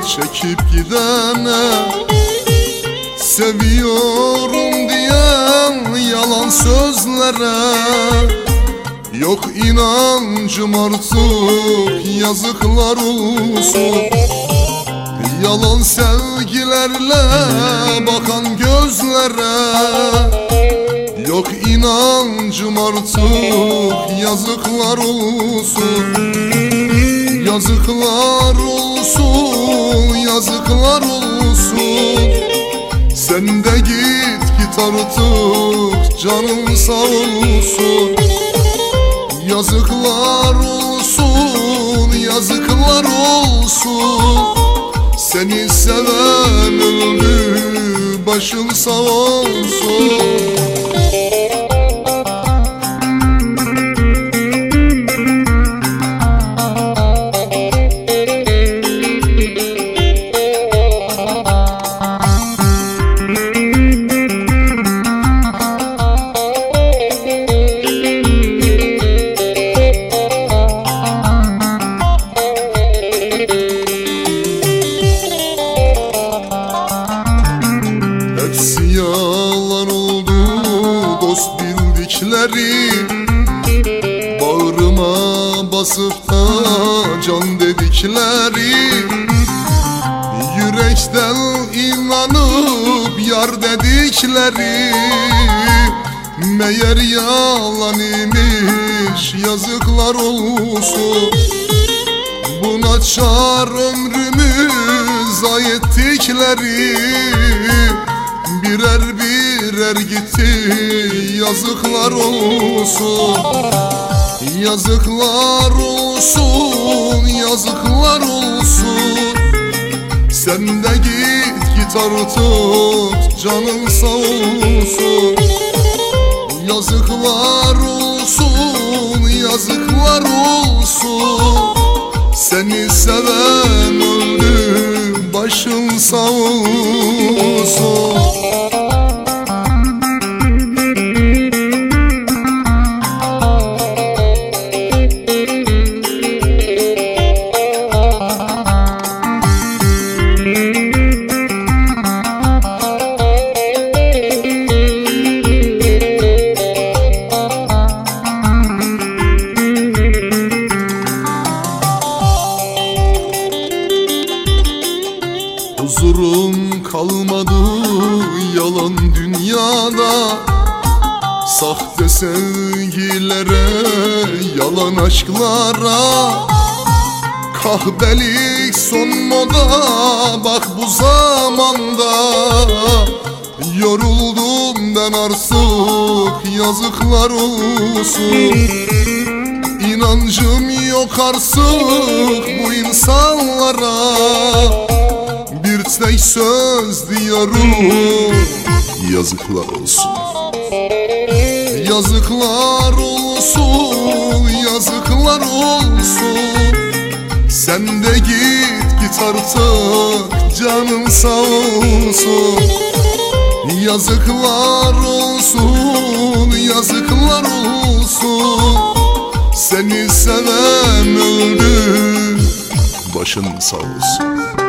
çekip gidene, seviyorum diyen yalan sözlere yok inancım artık, yazıklar olsun. Yalan sevgilerle bakan gözlere yok inancım artık, yazıklar olsun. Yazıklar olsun, yazıklar olsun. Sen de git artık, canın sağ olsun. Yazıklar olsun, yazıklar olsun. Seni seven öldü, başın sağ olsun. Hepsi yalan oldu dost bildikleri, bağrıma basıp da can dedikleri, yürekten inanıp yar dedikleri meğer yalan imiş, yazıklar olsun. Buna çar ömrümü zayi ettikleri birer birer gitti, yazıklar olsun. Yazıklar olsun, yazıklar olsun. Sen de git artık, canın sağ olsun. Yazıklar olsun, yazıklar olsun. Seni seven öldü, başın sağ olsun. Huzurum kalmadı yalan dünyada, sahte sevgilere, yalan aşklara. Kahpelik son moda bak bu zamanda. Yoruldum ben artık, yazıklar olsun. İnancım yok artık bu insanlara. Bir tek söz diyorum, yazıklar olsun. Yazıklar olsun, yazıklar olsun. Sen de git artık, canın sağ olsun. Yazıklar olsun, yazıklar olsun. Seni seven öldü, başın sağ olsun.